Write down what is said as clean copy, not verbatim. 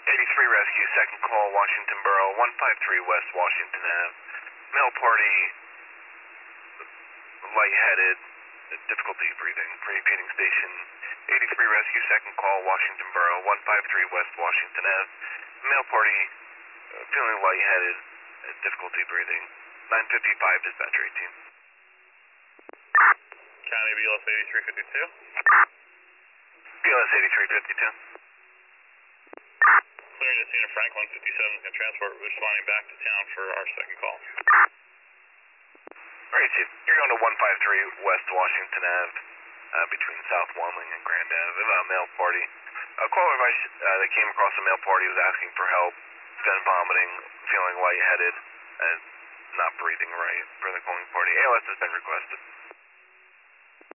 83 Rescue, second call, Washington Borough, 153 West Washington Ave. Male party, lightheaded, difficulty breathing, repeating station. 83 Rescue, second call, Washington Borough, 153 West Washington Ave. Male party, feeling lightheaded, difficulty breathing. 955 dispatcher 18. County BLS 8352. BLS 8352. Clearing the scene of Franklin 57 is going to transport. We're responding back to town for our second call. Alright, Chief. You're going to 153 West Washington Ave, between South Wanling and Grand Ave. A male party. Caller advice that came across a male party was asking for help, then vomiting, feeling lightheaded, and not breathing right for the calling party. ALS has been requested.